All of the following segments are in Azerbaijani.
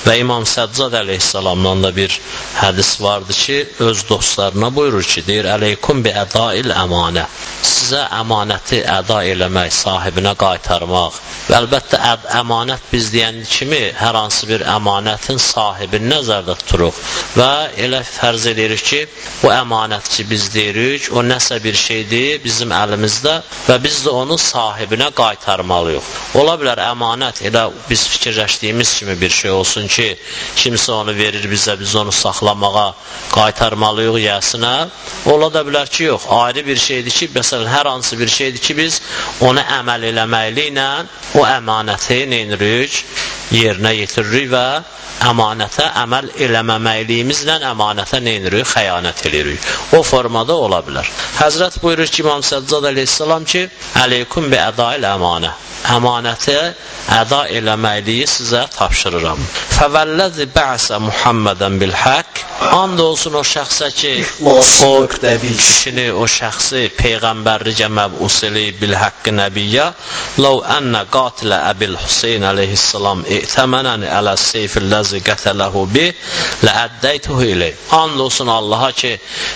Və İmam Səccad əleyhissalamdan da bir hədis vardı ki, öz dostlarına buyurur ki, deyir, əleykum bi ədail əmanə. Sizə əmanəti əda eləmək, sahibinə qaytarmaq. Və əlbəttə əmanət biz deyən kimi hər hansı bir əmanətin sahibini nəzərdə tuturuq. Və elə fərz edirik ki, bu əmanət ki biz deyirik, o nəsə bir şeydir bizim əlimizdə və biz də onu sahibinə qaytarmalıyıq. Ola bilər əmanət elə biz fikirləşdiyimiz kimi bir şey olsun ki, kimsə onu verir bizə, biz onu saxlamağa qaytarmalıyıq yəsinə. Ola da bilər ki, yox, ayrı bir şeydir ki, məsələn, hər hansı bir şeydir ki, biz onu əməl eləməklə o əmanəti neynirik, yerinə yetiririk və əmanətə əməl eləməməyliyimizlə əmanətə neynirik, xəyanət edirik. O formada ola bilər. Həzrət buyurur ki, İmam Səccad əleyhissalam ki, əleykum bi ədail əmanə. Əmanəti əda eləməkliyi sizə tapşırıram. Fəvəlləzi bə'sə Muhammədən bil-haqq. And olsun o şəxsə ki, o kişini, o şəxsi peyğəmbərlicə məbus eləyib bil-haqqı nəbiyyə. Ləv ənə qatilə Əbil Hüseyn əleyhissalam i'təmənəni ələ seyfilləzi qətələhu bi ləəddəytuhu iley. And olsun Allaha ki,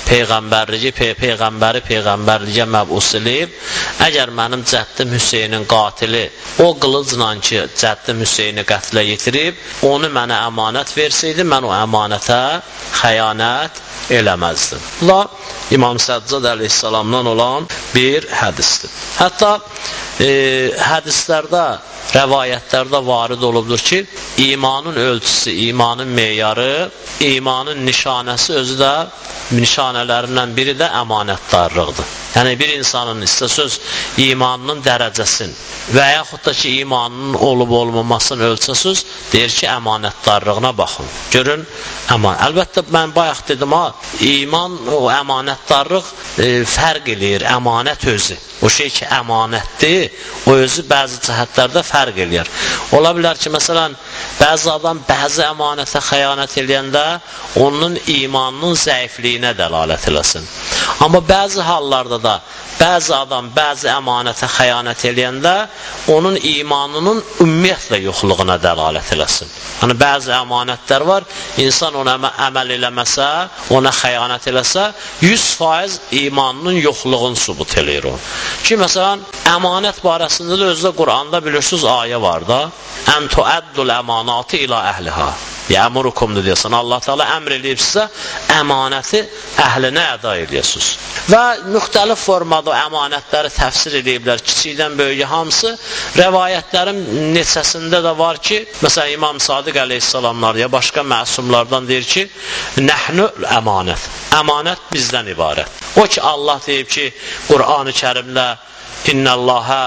peyğəmbərlicə məbus eləyib. Əgər mənim cəddim Hüseynin qatili o qılıcla ki, cəddim Hüseyni qətlə yetirib, onu mənə əmanət versəydi, mən o əmanətə xəyanət eləməzdim. Bu İmam Səccad əleyhissalamdan olan bir hədisdir. Hətta hədislərdə, rəvayətlərdə varid olubdur ki, imanın ölçüsü, imanın meyarı, imanın nişanəsi özü də nişanələrindən biri də əmanətdarlıqdır. Yəni bir insanın istəsöz imanının dərəcəsini və yaxud da ki imanının olub-olmamasını ölçəsöz, deyir ki, əmanətdarlığına baxın. Görün, əlbəttə mən bayaq dedim, iman, o əmanətdarlıq fərq eləyir, əmanət özü. O şey ki, əmanətdir, o özü bəzi cəhətlərdə fərq eləyir. Ola bilər ki, məsələn, bəzi adam bəzi əmanətə xəyanət eləyəndə onun imanının zəifliyinə dəlalət eləsin. Amma bəzi hallarda da bəzi adam bəzi əmanətə xəyanət eləyəndə onun imanının ümumiyyətlə yoxluğuna dəlalət eləsin. Yəni bəzi əmanətlər var, insan ona əməl eləməsə, ona xəyanət eləsə, 100% imanının yoxluğunu sübut eləyir o. Ki, məsələn, əmanət barəsində də özdə Quranda bilirsiniz ayə var da, ən tuəddul əmanatı ilə əhliha. Yəmurukumdur deyəsən, Allah Teala əmr eləyib sizə əmanəti əhlinə əda eləyəsiniz. Və müxtəlif formada əmanətləri təfsir ediblər, kiçikdən böyüyə hamısı. Rəvayətlərin neçəsində də var ki, məsələn, İmam Sadiq əleyhissalamlar ya başqa məsumlardan deyir ki, nəhnü əmanət. Əmanət bizdən ibarət. O ki, Allah deyib ki, Qur'an-ı Kərimdə İnnəlləhə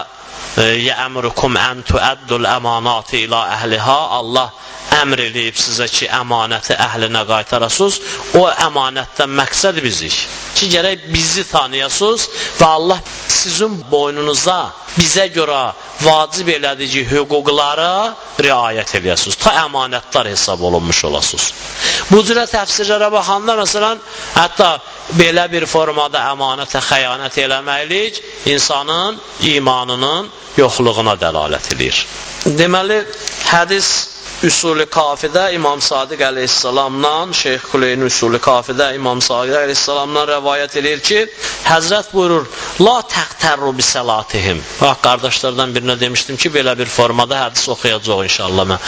yəmurukum ən tuəddul əmanatı ilə əhliha. Allah əmr eləyib sizə ki, əmanəti əhlinə qaytarasınız. O əmanətdən məqsəd bizik ki, gərək bizi tanıyasınız və Allah sizin boynunuza bizə görə vacib elədiyi hüquqlara riayət eləyəsiniz. Ta əmanətlər hesab olunmuş olasınız. Bu cürə təfsirlərə baxanda, məsələn, hətta belə bir formada əmanətə xəyanət eləməklik insanın imanının yoxluğuna dəlalət edir. Deməli, hədis Üsul-i Kafidə İmam Sadiq əleyhissalamdan, Şeyx Kuleyni Üsul-i Kafidə İmam Sadiq əleyhissalamdan rəvayət edir ki, Həzrət buyurur, la təqtərru bi səlatihim. Bax, qardaşlardan birinə demişdim ki, belə bir formada hədis oxuyacaq inşallah mən.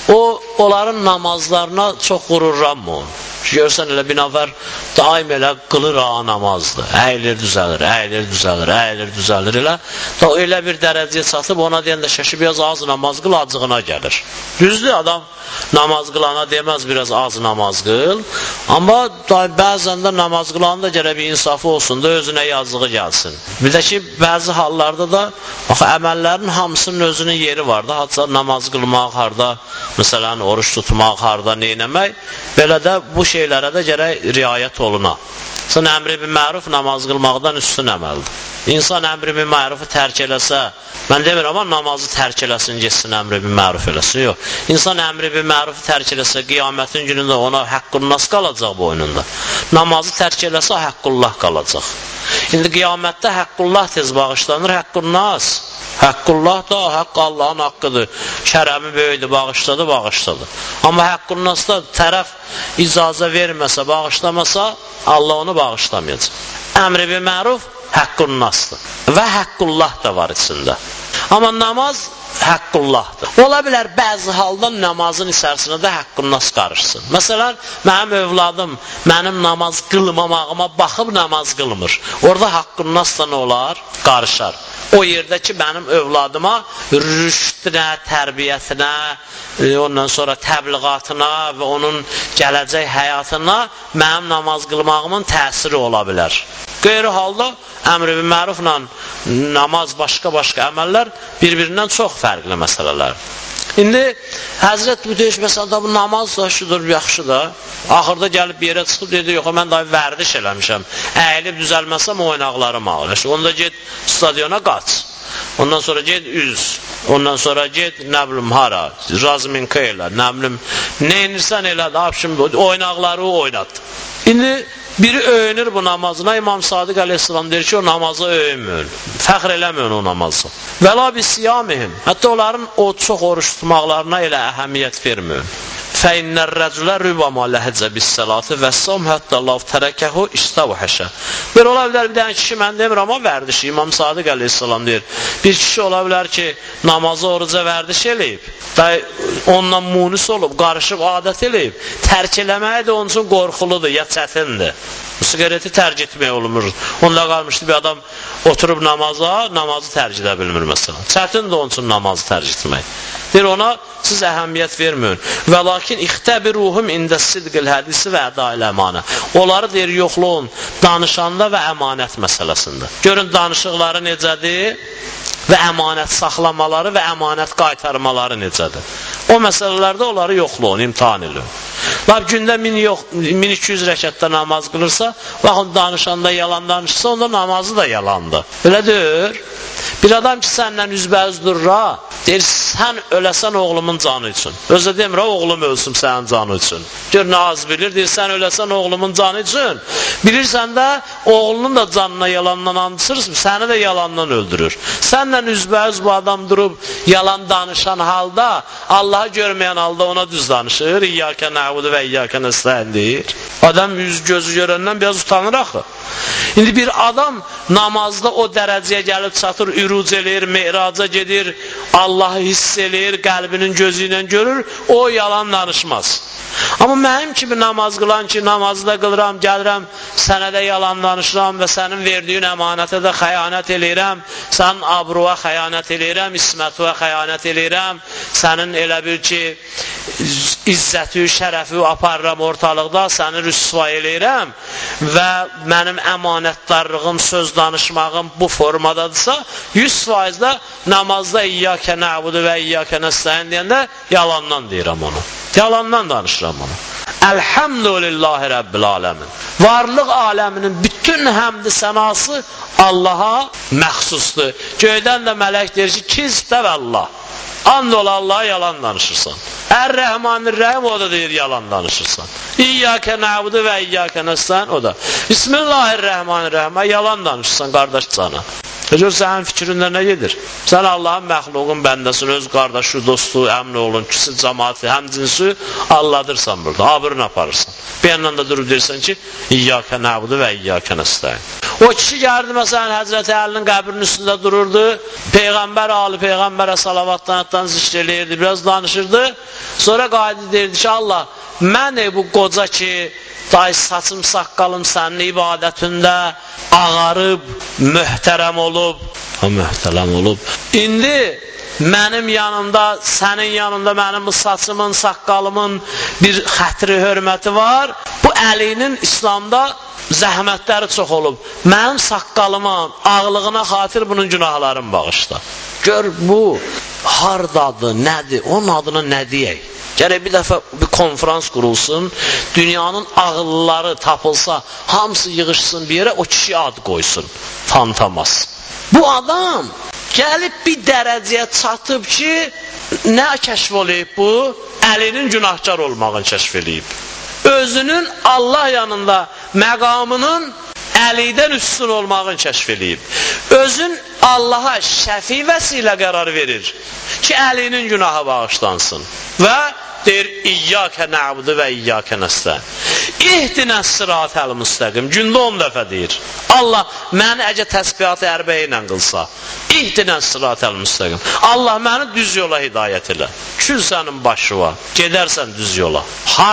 Onların namazlarına çox qururlanmı? Görsən elə bir nəfər daim elə qılır namazdır. Əyilir, düzəlir, əyilir, düzəlir, əyilir, düzəlir elə. Da elə bir dərəcəyə çatıb ona deyəndə şəşi biraz az namaz qıl, acığına gəlir. Düzdür, adam namaz qılana deməz biraz az namaz qıl. Amma bəzən də namaz qılanda gərək bir insafı olsun da özünə yazığı gəlsin. Bir də ki, bəzi hallarda da əməllərin hamısının özünün yeri var da. Hatta namaz qılmaq harda, məsələn, oruç tutmaq harda, neynəmək. Belə də bu şeylərə də gərək riayət oluna. Sən əmri bil məruf namaz qılmaqdan üstün əməldir. İnsan əmri bil mərufu tərk eləsə, mən demirəm amma namazı tərk eləsin, getsin əmri bil məruf eləsin, yox. İnsan əmri bil mərufu tərk eləsə, qiyamətin günündə ona haqqullas qalacaq boynunda. Namazı tərk eləsə, haqqullah qalacaq. İndi qiyamətdə haqqullah tez bağışlanır, haqqullas. Haqqullah da haqq Allahın haqqıdır. Kərəmi böyüdür, bağışladı. Amma haqqullasda tərəf icazə verməsə, bağışlamasa, Allah onu bağışlamayacaq. Əmri bil məruf haqqullasdır. Və haqqullah da var içində. Amma namaz haqqullahdır. Ola bilər bəzi halda namazın içərisində də haqqullas qarışsın. Məsələn, mənim övladım mənim namaz qılmamağıma baxıb namaz qılmır. Orada haqqullas da nə olar? Qarışar. O yerdə ki, mənim övladıma rüşdünə, tərbiyyətinə, ondan sonra təbliğatına və onun gələcək həyatına mənim namaz qılmağımın təsiri ola bilər. Qeyri halda əmr-i mərufla namaz, başqa əməllər bir-birindən çox fərqli məsələlər. İndi Həzrət bu deyiş, məsələn, bu namaz da şudur, yaxşıdır. Axırda gəlib bir yerə çıxıb dedi, yox, mən daha vərdiş eləmişəm. Əyilib düzəlməsəm oynaqlarım ağır. Onda get stadiona qaç. Ondan sonra get üz. Ondan sonra get, nə bilim, hara, razminka elə, nə bilim, nə inirsən elə, oynaqları oynat. İndi biri öyünür bu namazına, İmam Sadiq əleyhissalam deyir ki, o namazı öyünmür, fəxr eləmir o namazı. Və la bisiyamihim, hətta onların o çox oruç tutmaqlarına elə əhəmiyyət vermir. Fəinnər rəculə rübama ləhəcə bis-səlati vəssam hətta lav tərəkəhu istəvhəşə. Bir ola bilər, bir dənə kişi, mən demirəm amma vərdişi, İmam Sadiq əleyhissalam deyir, bir kişi ola bilər ki, namazı oruca vərdiş eləyib, onunla munis olub, qarışıb, adət eləyib, tərk eləməyə də onun üçün qorxuludur, ya çətindir. Sigareti tərk etmək olmur. Onunla qalmışdı bir adam oturub namazı tərk edə bilmir məsələn. Çətindir onun üçün namazı tərk etmək. Deyir ona, siz əhəmiyyət verməyin. Və lakin ixtəbiruhum ində sidqil hədisi və ədail əmanə. Onları deyir, yoxluğun danışanda və əmanət məsələsində. Görün danışıqları necədir və əmanət saxlamaları və əmanət qaytarmaları necədir. O məsələlərdə onları yoxluğun, imtihan edin. Lab gündə 1200 rəkətdə namaz qılırsa, baxın danışanda yalan danışırsa, onda namazı da yalandır. Öyle deyir. Bir adam ki səndən üzbəüz durur, deyir, sən öləsən oğlumun canı üçün. Özə demir, oğlum ölsün sənin canı üçün. Gör, nə az bilir, deyir, sən öləsən oğlumun canı üçün. Bilirsən də, oğlunun da canına yalandan andırsın, səni də yalandan öldürür. Səndən üzbəüz bu adam durub, yalan danışan halda, Allahı görməyən halda ona düz danışır. İyyəkə nəbudu və iyyəkə nəstəyin deyir. Adam yüz gözü görəndən biraz utanır axı. İndi bir adam namazda o dərəcəyə gəlib çatır, üruc eləyir, meyraca gedir, Allahı hiss eləyir, qəlbinin gözü ilə görür, o yalan danışmaz. Amma mənim kimi namaz qılan ki, namazı da qılıram, gəlirəm, sənə də yalan danışıram və sənin verdiyin əmanətə də xəyanət eləyirəm, sənin abruğa xəyanət eləyirəm, ismətuğa xəyanət eləyirəm, sənin elə bil ki, izzəti, şərəfi aparıram ortalıqda, səni rüsva eləyirəm və mənim əmanətdarlığım, söz danışmağım bu formadadırsa, 100% də namazda İyyəkə nəbudu və İyyəkə nəstəyin deyəndə yalandan deyirəm onu. Yalandan danışıram onu. Elhamdülillahi Rabbil aləmin. Varlıq aləminin bütün həmdi sənası Allaha məxsusdur. Göydən də mələk deyir ki, kizbdə və Allah. And ol Allah'a yalan danışırsan. Er-Rəhmanir-Rəhim o da deyir yalan danışırsan. İyyəkə nəbudu və İyyəkə nəstəyin o da. Bismillahirrahmanirrahim. Yalan danışırsan qardaş sana. Gör, sənin fikrində nə gedir? Sən Allahın məxluqun bəndəsin, öz qardaşı, dostu, əmin olun, kisi, cəmaati, həmcinsi alladırsan burada, abırını aparırsan. Bir yandan da durub deyirsən ki, İyyəkə nəbudu və İyyəkə nəstəyin. O kişi gəldi, məsələn, Həzrəti Əlinin qəbrinin üstündə dururdu, Peyğəmbər, Ali Peyğəmbərə salavatdan zikr eləyirdi, biraz danışırdı, sonra qayıdı deyirdi ki, Allah, mən bu qoca ki, saçım, saqqalım sənin ibadətində ağarıb, möhtərəm olub, indi mənim yanımda, sənin yanında mənim bu saçımın, saqqalımın bir xətri, hörməti var. Bu Əlinin İslamda zəhmətləri çox olub. Mənim saqqalıma, ağlığına xatir bunun günahlarını bağışla. Gör, bu hardadır, nədir, onun adına nə deyək? Gərək bir dəfə bir konferans qurulsun, dünyanın ağılları tapılsa, hamısı yığışsın bir yerə, o kişiyə ad qoysun, Fantomas. Bu adam gəlib bir dərəcəyə çatıb ki, nə kəşf oluyub bu? Əlinin günahkar olmağını kəşf eləyib. Özünün Allah yanında məqamının Əlidən üstün olmağını kəşf eləyib. Özün Allaha şəfi vəsilə qərar verir ki, Əlinin günahı bağışlansın. Və deyir, İyyəkə nə'budu və İyyəkə nəstə'in. İhdinəs sıratəl müstəqim. Gündə 10 dəfə deyir. Allah məni əgər təsbihatı ərbəyə ilə qılsa, İhdinəs sıratəl müstəqim. Allah məni düz yola hidayət elə. Kül sənin başı var. Gedərsən düz yola.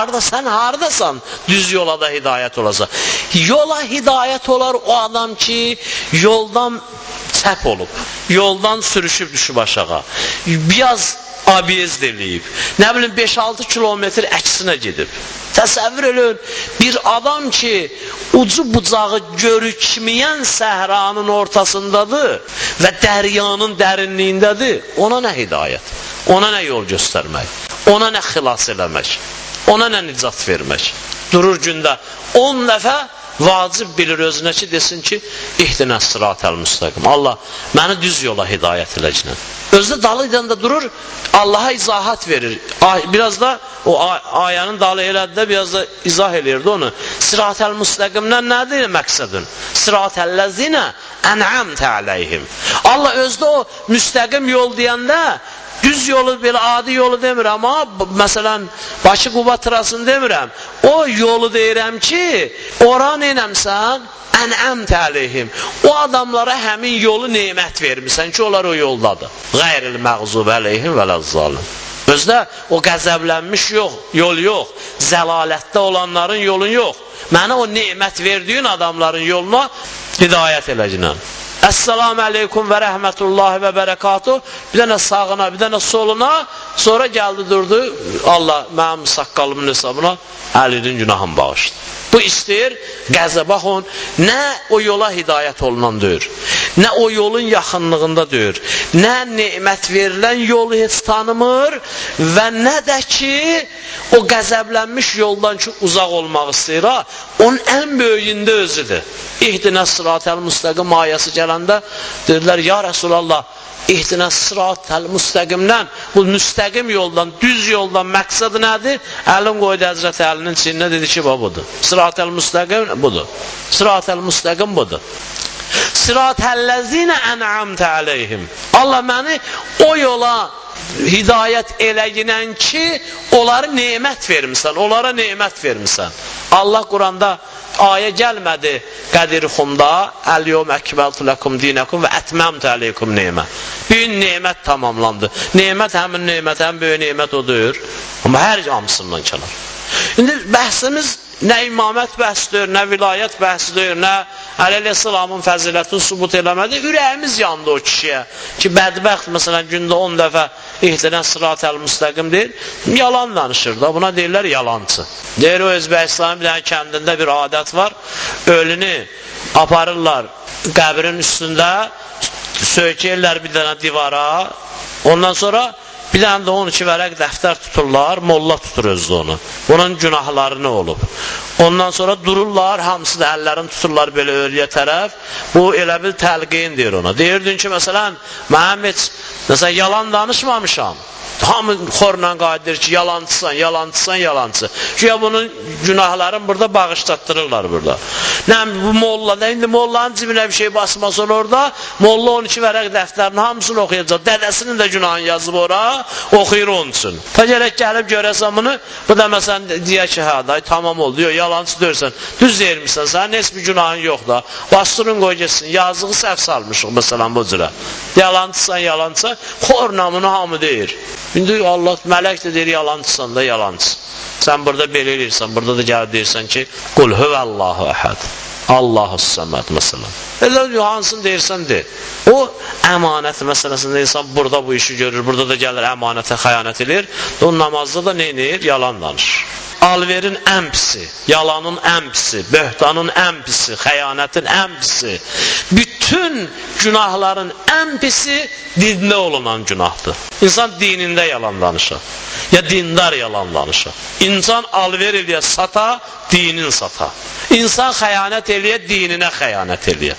Hardasan düz yola da hidayət olasa. Yola hidayət olar o adam ki, yoldan çəp olub. Yoldan sürüşüb düşüb aşağı. Biraz abiyezd eləyib. Nə bilim 5-6 kilometr əksinə gedib. Təsəvvür edin, bir adam ki, ucu bucağı görükməyən səhranın ortasındadır və dəryanın dərinliyindədir, ona nə hidayət, ona nə yol göstərmək, ona nə xilas eləmək, ona nə nicat vermək. Durur gündə 10 dəfə vacib bilir özünə ki, desin ki, İhdinəs sıratəl müstəqim. Allah, məni düz yola hidayət eləcəklə. Özdə dalı idəndə durur, Allaha izahat verir. Biraz da o ayənin dalı elədi, biraz da izah eləyirdi onu. Sıratəl müstəqimdən nədir məqsədin? Sıratəlləzinə ən'amtə aleyhim. Allah özdə o müstəqim yol deyəndə, düz yolu, belə adi yolu demirəm, amma məsələn, Bakı-Quba trasını demirəm. O yolu deyirəm ki, ora neynəmsən? Ən'amtə aleyhim. O adamlara həmin yolu nemət vermirsən ki, onlar o yoldadır. Qayril məğzub aleyhim və ləzzalim. Özdə o qəzəblənmiş yol yox. Zəlalətdə olanların yolun yox. Mənə o nemət verdiyin adamların yoluna hidayət eləcəksən. Əssalamu aleykum və rəhmətullahi və bərəkatuh. Bir dənə sağına, bir dənə soluna. Sonra gəldi durdu. Allah mənim saqqalımın hesabına Əlinin günahını bağışladı. Bu istəyir, qəzəbə xon, nə o yola hidayət olunan deyir, nə o yolun yaxınlığında deyir, nə nemət verilən yolu heç tanımır və nə də ki, o qəzəblənmiş yoldan ki, uzaq olmaq istəyir, onun ən böyüyündə özüdür. İhdinəs sıratəl müstəqim ayəsi gələndə dedilər, ya Rəsulallah, İhdinəs sıratəl müstəqimdən, bu müstəqim yoldan, düz yoldan məqsəd nədir? Əlin qoydu Həzrəti Əlinin çininə, dedi ki, budur. Sıratəl müstəqim budur. Sıratəl müstəqim budur. Sıratəlləzinə ən'amtə aleyhim. Allah məni o yola hidayət eləyinən ki, onları nemət vermirsən, onlara nemət vermirsən. Allah Quranda ayə gəlmədi Qədir Xumda, Əl-yevmə əkməltu ləkum dinəkum və ətməmtü aleykum nemə. Büyük nemət tamamlandı. Nemət həmin nemət, həmin böyük nemət odur. Amma hər hamısından kənar. İndi bəhsimiz nə imamət bəhsidir, nə vilayət bəhsidir, nə Əleyhisselamın fəzilətini subut eləmədi. Ürəyimiz yandı o kişiyə ki, bədbəxt məsələn gündə 10 dəfə İhdinəs sıratəl müstəqim deyir, yalan danışır da, buna deyirlər yalancı. Deyir o Özbəkistanın bir dənə kəndində bir adət var, ölünü aparırlar qəbrin üstündə, söykəyirlər bir dənə divara, ondan sonra bir dənə də 12 vərəq dəftər tuturlar, molla tutur özdə onu. Onun günahları nə olub? Ondan sonra dururlar, hamısı da əllərini tuturlar belə ölüyə tərəf. Bu elə bir təlqin deyir ona. Deyirdin ki, məsələn, mənim heç yalan danışmamışam. Hamı xorla qayıdır ki, yalancısan, yalancısan, yalancı. Güya bunun günahlarını burada bağışlatdırırlar burada. Bu molla da, indi mollanın cibinə bir şey basmasın orada, molla 12 vərəq dəftərini hamısını oxuyacaq. Dədəsinin də günahını yazıb ora, oxuyur onun üçün. Ta gələk gəlib görəsən bunu, bu da məsələn deyək ki, hə, day, tamam oldu, yox, yalancı deyirsən, düz deyirmişsən, sənin heç bir günahın yox da, bastırın qoy geçsin, yazığı səhv salmışıq məsələn bu cürə. Yalancısan, yalancısan, xornamını hamı deyir. İndi Allah, mələk də deyir, yalancısan da, yalancı. Sən burada belə eləyirsən, burada da gəlib deyirsən ki, qul huvəllahu əhəd, Allahus səməd məsələn. Elə hansını deyirsən de. O əmanət məsələsində insan burada bu işi görür, burada da gəlir əmanətə xəyanət edir. O namazda da nə edir? Yalan danışır. Alverin ən pisi, yalanın ən pisi, böhtanın ən pisi, xəyanətin ən pisi, bütün günahların ən pisi dində olunan günahdır. İnsan dinində yalan danışır, ya dindar yalan danışır. İnsan alver eləyə sata, dinin sata. İnsan xəyanət eləyə, dininə xəyanət eləyə.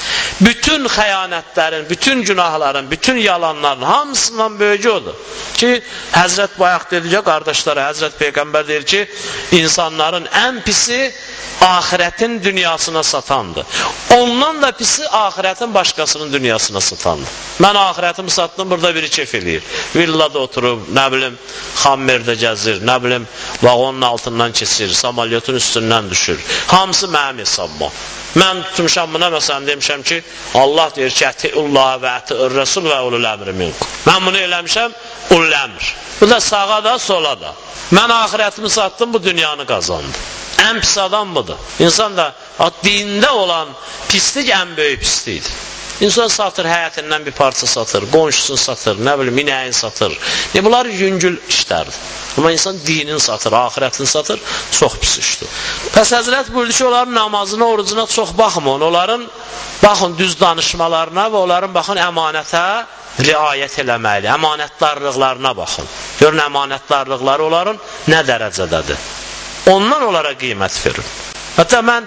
Bütün xəyanətlərin, bütün günahların, bütün yalanların hamısından böyücü odur. Ki, Həzrət bayaq dedi ki, qardaşlara, Həzrət Peyğəmbər deyir ki, insanların ən pisi ahirətin dünyasına satandır. Ondan da pisi ahirətin başqasının dünyasına satandır. Mən ahirətimi satdım, burada biri keyf eləyir. Villada oturub, nə bilim, xammerdə gəzir, nə bilim, vaqonun altından keçir, samalyotun üstündən düşür. Hamısı mənim hesabıma. Mən tutmuşam buna, məsələn, demişəm ki, Allah deyir ki, ətiullah və ətiur rəsul və ulul əmri minkum. Mən bunu eləmişəm, ulul əmr. Bu da sağa da, sola da. Mən ahirətimi satdım, bu dünyanı qazandım. Ən pis adam budur. İnsan da dində olan pislik ən böyük pislikdir. İnsan satır, həyətindən bir parça satır, qonşusunu satır, nə bilim, inəyin satır. Bunlar yüngül işlərdir. Amma insan dinin satır, ahirətini satır, çox pis işdir. Pəs Həzrət buyurdu ki, onların namazına, orucuna çox baxmın. Onların, baxın, düz danışmalarına və onların, baxın, əmanətə riayət eləməli, əmanətdarlıqlarına baxın. Görün, əmanətdarlıqları onların nə dərəcədədir. Ondan onlara qiymət verin. Hətta mən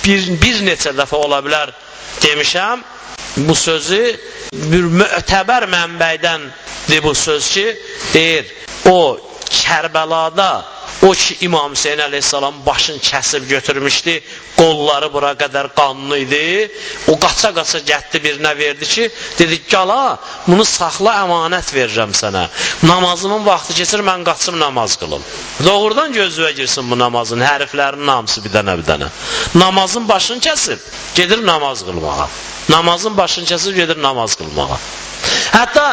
bir neçə dəfə ola bilər demişəm, bu sözü bir mötəbər mənbəydən bu söz ki, deyir, o Kərbəlada, o ki İmam Hüseyin əleyhissalam başını kəsib götürmüşdü, qolları bura qədər qanlı idi, o qaça-qaça gətdi birinə verdi ki, dedi, qala, bunu saxla, əmanət verirəm sənə. Namazımın vaxtı keçir, mən qaçım namaz qılım. Doğrudan gözlüyə girsin bu namazın, hərflərinin hamısı bir dənə. Namazın başını kəsib, gedir namaz qılmağa. Namazın başını kəsib, gedir namaz qılmağa. Hətta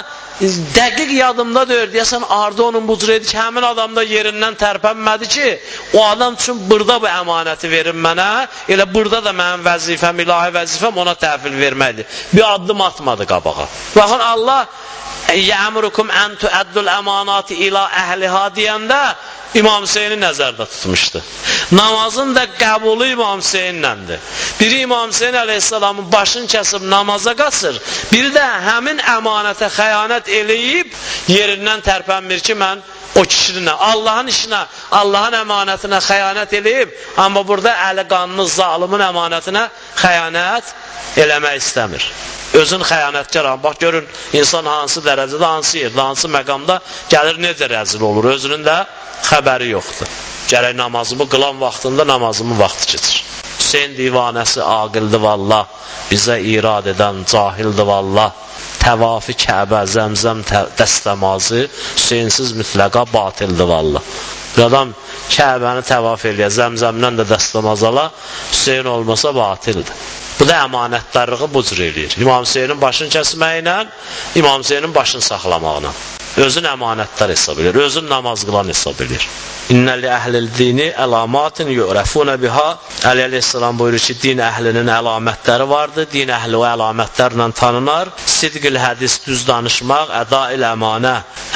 dəqiq yadımda deyir, deyəsən, ardı onun bu cür idi ki, həmin adam da yerindən tərpənmədi ki, o adam üçün burada bu əmanəti verin mənə, elə burada da mənim vəzifəm, ilahi vəzifəm ona təhvil verməkdir. Bir addım atmadı qabağa. Baxın, Allah yəmurukum ən tuəddul əmanati ilə əhliha deyəndə İmam Hüseyni nəzərdə tutmuşdu. Namazın da qəbulu İmam Hüseynləndir. Biri İmam Hüseyin əleyhissalamın başını kəsib namaza qaçır, biri də həmin əmanətə xəyanət eləyib yerindən tərpənmir ki, mən o kişinin Allahın işinə, Allahın əmanətinə xəyanət eləyib, amma burada əli qanlı zalimin əmanətinə xəyanət eləmək istəmir. Özün xəyanətkaram. Bax, görün, insan hansı dərəcədə, hansı yerdə, hansı məqamda gəlir, necə rəzil olur. Özünün də xəbəri yoxdur. Gərək namazımı qılan vaxtında namazımın vaxtı keçir. Hüseyin divanəsi aqildir vallah, bizə irad edən cahildir vallah. Təvafi Kəbə, zəmzəm dəstəmazı Hüseyinsiz mütləqa batildir vallah. Bir adam Kəbəni təvaf eləyə, zəmzəmdən də dəstəmaz ala, Hüseyin olmasa batildir. Bu da əmanətdarlığı bu cür eləyir. İmam Hüseynin başını kəsməklə, İmam Hüseynin başını saxlamaqla. Özün əmanətdar hesab edir, özün namaz qılan hesab edir. İnnə li əhlil dini əlamatin yu'rəfunə biha. Əli əleyhissalam buyurur ki, din əhlinin əlamətləri vardır, din əhli o əlamətlərlə tanınar. Sidqil hədis, düz danışmaq, ədail əmanə,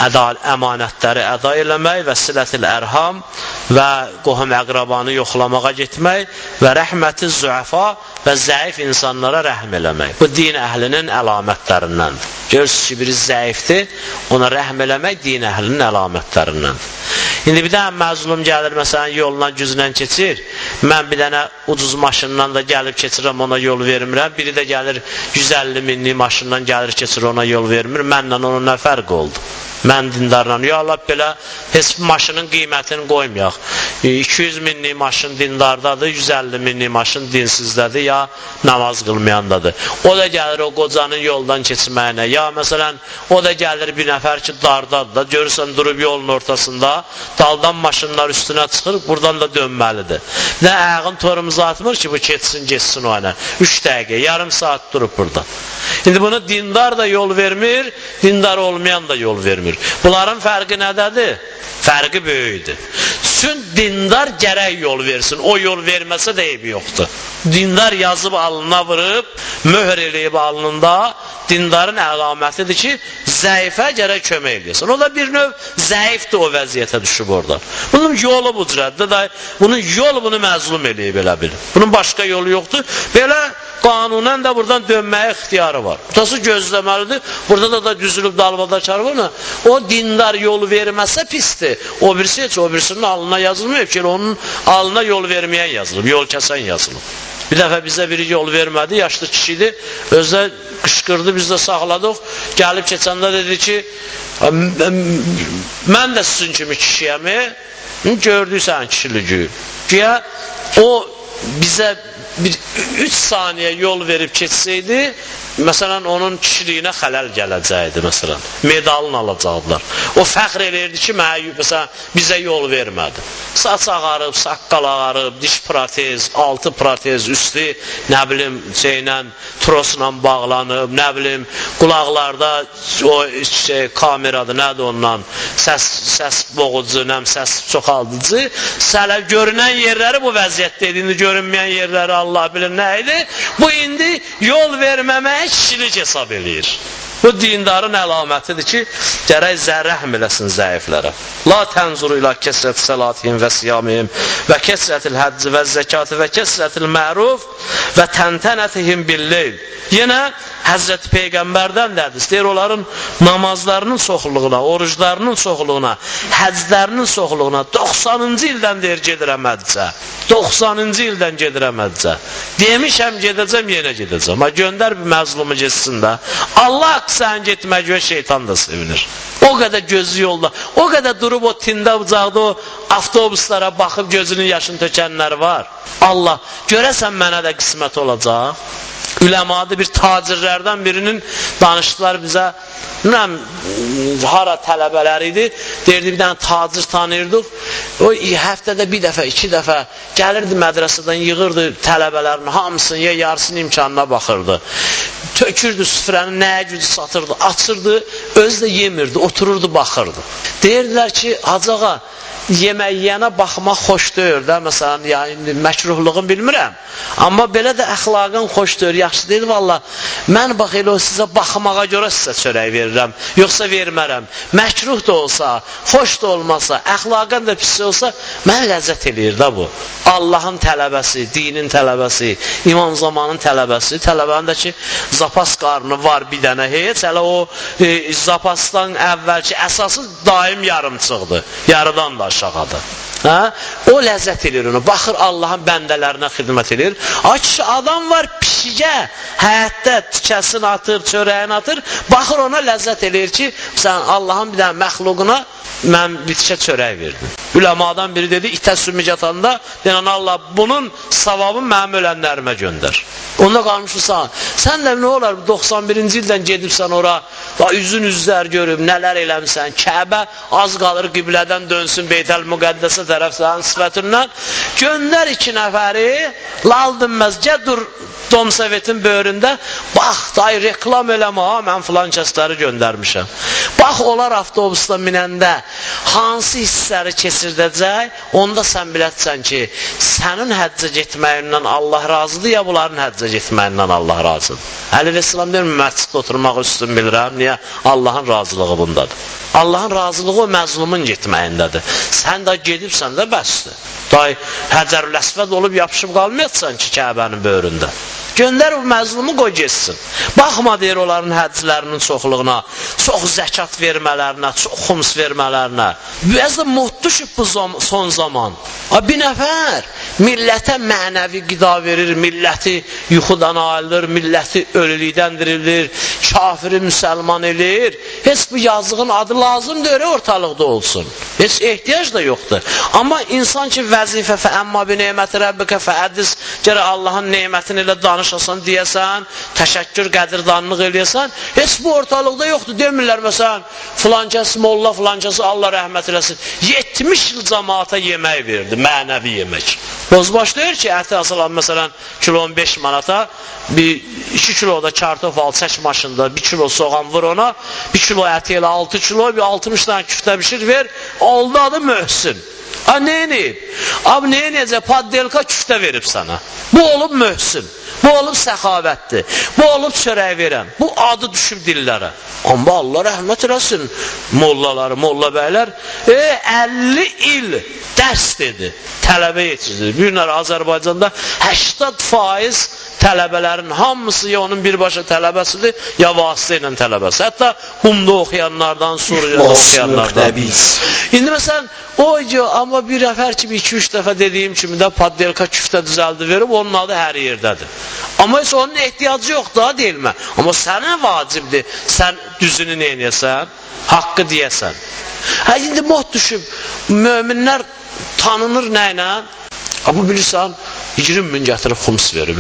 əmanətləri əda eləmək və silətil ərham və qohum əqrabanı yoxlamağa getmək və rəhməti züəfa və zəif insanlara rəhm eləmək. Bu din əhlinin əlamətlərindəndir. Görürsünüz ki, biri zəifdir, ona rəhm eləmək din əhlinin əlamətlərindəndir. İndi bir dənə məzlum gəlir, məsələn, yoluna güclə keçir, mən bir dənə ucuz maşından da gəlib keçirəm, ona yol vermirəm, biri də gəlir 150 minlik maşından gəlir keçir, ona yol vermir, mənlə onun nə fərqi oldu? Mən dindarla, ya Allah belə heç maşının qiymətini qoymayaq. 200 minlik maşın dindardadır, 150 minlik maşın dinsizdədir, ya namaz qılmayandadır. O da gəlir o qocanın yoldan keçməyinə, ya məsələn, o da gəlir bir nəfər ki, dardadır da, görürsən durub yolun ortasında, daldan maşınlar üstünə çıxır, buradan da dönməlidir. Nə ayağın torumuzu atmır ki, bu geçsin o ana. 3 dəqiqə, yarım saat durub burada. İndi bunu dindar da yol vermir, dindar olmayan da yol vermir. Bunların fərqi nədədir? Fərqi böyükdür. Üçün dindar gərək yol versin. O yol verməsə də eybi yoxdur. Dindar yazıb alnına vırıb, möhür eləyib alnında, dindarın əlamətidir ki, zəifə gərək kömək edəsin. O da bir növ zəifdir, o vəziyyətə düşüb orada. Bunun yolu bu cürətdir. Bunun yolu bunu məzlum eləyib elə bilir. Bunun başqa yolu yoxdur. Belə qanunən də buradan dönməyə ixtiyarı var. Tutası gözləməlidir. Burada da düzülüb dalbada çarvana. O dindar yolu verməsə pisdir. O birisi heç o birisinin alnına yazılmayıb ki, onun alnına yol verməyən yazılıb, yol kəsən yazılıb. Bir dəfə bizə biri yol vermədi, yaşlı kişiydi, özə qışqırdı, biz də saxladıq, gəlib keçəndə dedi ki, mən də sizin kimi kişiyəm, gördüksən kişiliyi. Güya o bizə 3 saniyə yol verib keçsəydi, məsələn, onun kişiliyinə xələl gələcəkdi, məsələn, medalını alacaqdılar. O fəxr eləyirdi ki, məsələn, bizə yol vermədi. Saç ağarıb, saqqal ağarıb, diş protez, altı protez, üstü, nə bilim, trosla bağlanıb, nə bilim, qulaqlarda o kameradır, nədir ondan, səs boğucu, səs çoxaldıcı, sələ görünən yerləri bu vəziyyətdə idi, indi görünməyən yerləri Allah bilir nə idi. Bu indi yol verməməyə kişilik hesab eləyir. Bu dindarın əlamətidir ki, gərək zərrəhm eləsin zəiflərə. La tənzuru ilə kəsrət səlatihim və siyamihim və kəsrətil həcci və zəkatı və kəsrətil məruf və təntənətihim billeyl. Yenə Həzrəti Peyğəmbərdən dədir. Deyir, onların namazlarının çoxluğuna, oruclarının çoxluğuna, həclərinin çoxluğuna 90-cı ildən deyir, gedirəm həccə. 90-cı ildən gedirəm həccə. Demişəm, gedəcəm, yenə gedəcəm. Ha, göndər bir məzlumu geçsin də. Allah sən getmək və şeytan da sevinir. O qədər gözü yolda, o qədər durub o tində bucaqda o avtobuslara baxıb gözünün yaşını tökənlər var. Allah, görəsən mənə də qismət olacaq. Üləmadı bir tacirlərdən birinin danışdılar bizə, hara tələbələri idi, deyirdi bir dənə tacir tanıyırdıq, o həftədə bir dəfə, 2 dəfə gəlirdi mədrəsədən, yığırdı tələbələrini, hamısını, ya yarısının imkanına baxırdı, tökürdü süfrəni, nəyə gücü satırdı, açırdı, özü də yemirdi, otururdu, baxırdı. Deyirdilər ki, Hacığa, yemək yiyənə baxmaq xoş deyir də, məsələn, yəni məkruhluğunu bilmirəm, amma belə də əxlaqın xoş deyir, yaxşı deyil, valla, mən bax elə o sizə baxmağa görə sizə çörək verirəm, yoxsa vermərəm, məkruh da olsa, xoş da olmasa, əxlaqın da pis olsa, mən ləzzət eləyir də bu. Allahın tələbəsi, dinin tələbəsi, İmam Zamanın tələbəsi, tələbənin də ki, zapas qarnı var bir dənə heç, hələ o zapasdan əvvəlki əsası daim yarımçıqdır, yarıdan da aşağıdır. O ləzzət edir onu, baxır Allahın bəndələrinə xidmət edir. Kişi adam var pişigə, həyətdə tikəsini atır, çörəyini atır, baxır ona ləzzət edir ki, sən Allahın bir dənə məxluquna mən bitkə çörək verdim. Üləmadan biri dedi, itə sümük atanda, deyən Allah, bunun savabını mənim ölənlərimə göndər. Onda qalmışsan, sən də nə olar, 91-ci ildən gedibsən ora, üzün üzlər görüb, nələr eləmişsən, Kəbə az qalır qiblədən dönsün Beytəl Müqəddəsə tərəf sənin sifətindən, göndər 2 nəfəri, lal dinməz, gədur Domsovetin böyründə, bax, dayı, reklam eləmə, mən filan kəsləri göndərmişəm. Bax, onlar avtobusda minəndə hansı hissləri keçirdəcək, onda sən bilətsən ki, sənin həccə getməyindən Allah razıdır, ya bunların həccə getməyindən Allah razıdır. Əleyhisselam deyir, məsciddə oturmaq üstün bilirəm, niyə? Allahın razılığı bundadır. Allahın razılığı o məzlumun getməyindədir. Sən də gedibsən də bəsdir. Day, Həcərül Əsvəd olub yapışıb qalmayacaqsan ki, Kəbənin böyründə. Göndər o məzlumu qoy geçsin. Baxma deyir onların həcclərinin çoxluğuna, çox zəkat vermələrinə, çox xums vermələrinə. Biraz da mod düşüb bu son zaman. Bir nəfər millətə mənəvi qida verir, milləti yuxudan ayılır, milləti ölülükdən dirilir, kafiri müsəlman eləyir. Heç bu yazığın adı lazım deyir, ortalıqda olsun. Heç ehtiyac da yoxdur. Amma insan ki vəzifə fəəmmə bi neməti Rəbbikə fəəddis, gərək Allahın nemətini ilə danışasan, deyəsən, təşəkkür, qədirdanlıq eləyəsən, heç bu ortalıqda yoxdur. Demirlər, məsələn, filancəsi molla, filancəsi Allah rəhmət eləsin, 70 il cəmaata yemək verdi, mənəvi yemək. Bozbaş deyir ki, əti asılan, məsələn, kilon 5 manata, 2 kilo da kartof al, çək maşında, 1 kilo soğan vur ona, 1 kilo əti elə 6 kilo, 60 dənə küftə bişir ver, oldu adı Möhsün. Neyini? Abi neyinəcə? Paddelka küftə verib sana. Bu olub Möhsün. Bu olub səxavətdir. Bu olub çörək verən. Bu adı düşüb dillərə. Amma Allah rəhmət eləsin mollaları, molla bəylər 50 il dərs dedi. Tələbə yetişdirdi. Bir günlər Azərbaycanda 80% tələbələrin hamısı ya onun birbaşa tələbəsidir, ya vasitə ilə tələbəsi. Hətta Qumda oxuyanlardan, Suriyada oxuyanlardan. İndi məsələn, amma bir nəfər kimi 2-3 dəfə dediyim kimi də paddelka küftə düzəldi verib, onun adı hər yerdədir. Amma heç onun ehtiyacı yoxdur, da deyilmə. Amma sənə vacibdir, sən düzünü neynəyəsən, haqqı deyəsən. İndi mod düşüb, möminlər tanınır nə ilə? Bu bilirsən, 20.000 gətirib xums verib.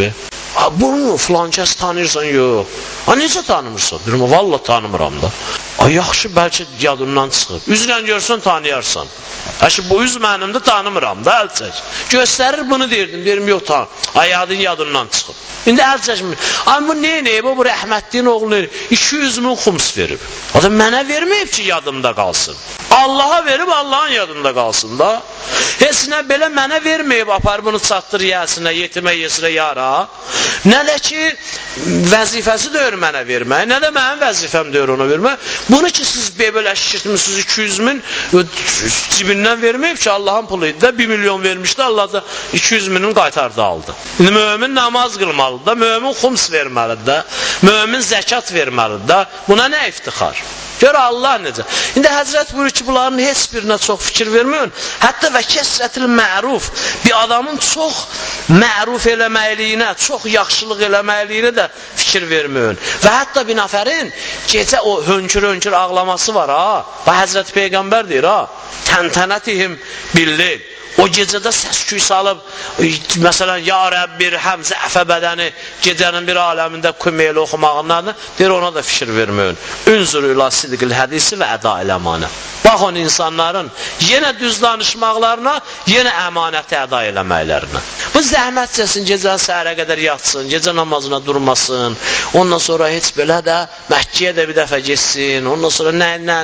Bunu filan kəs tanıyırsan, yox. Necə tanımırsan? Deyirəm, valla tanımıram da. Yaxşı, bəlkə yadından çıxıb. Üzlə görsən, tanıyarsan. Bu üz mənimdə tanımıram da, əl çək. Göstərir bunu deyirdim, yox tanım. Yadından çıxıb. İndi əl çəkmir. Bu neyib? Bu rəhmətliyin oğlu 200.000 xums verib. Adam mənə verməyib ki, yadımda qalsın. Allaha verib, Allahın yadında qalsın da. Heç nə belə mənə verməyib, apar bunu çatdır yəsinə, yetimə, yesirə, yara. Nə də ki, vəzifəsi deyir mənə vermək, nə də mənim vəzifəm deyir ona vermək. Bunu ki, siz belə şişirtmişsiniz 200.000 cibindən verməyib ki, Allahın puluydu da, 1 milyon vermişdi, Allah da 200.000'in qaytardı aldı. İndi mömin namaz qılmalıdır da, mömin xums verməlidir da, mömin zəkat verməlidir da, buna nə iftixar? Gör Allah necə. İndi Həzrət buyurur ki, bunların heç birinə çox fikir verməyin. Hətta və kəsrətil məruf, bir adamın çox məruf eləməliyinə, çox yaxşılıq eləməliyinə də fikir verməyin. Və hətta bir nəfərin gecə o hönkür-hönkür ağlaması var, ha. Və Həzrət Peyğəmbər deyir, ha. Təntənətihim billil. O gecədə səs-küy salıb, məsələn, ya Rəbbir, həmzə əfə bədəni gecənin bir aləmində köməkli oxumağından deyir, ona da fikir verməyin. Ünzur ilə sidqil hədisi və əda ilə əmanət. Baxın insanların yenə düz danışmaqlarına, yenə əmanəti əda eləməklərinə. Bu zəhmətcəsin, gecə səhərə qədər yatsın, gecə namazına durmasın, ondan sonra heç belə də Məkkəyə də bir dəfə geçsin, ondan sonra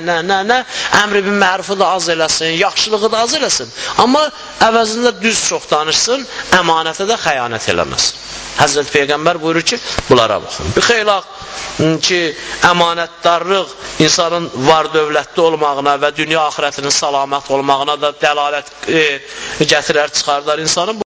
nə, əmri bin mərufu da az eləsin, yaxşılığı da az eləsin. Amma əvəzində düz çox danışsın, əmanətə də xəyanət eləməsin. Həzrət Peyğəmbər buyurur ki, bunlara baxın. Bir xeylaq ki, əmanətdarlıq insanın var dövlətli olmağına və dünya axirətinin salamət olmağına da dəlalət gətirər, çıxardar insanın.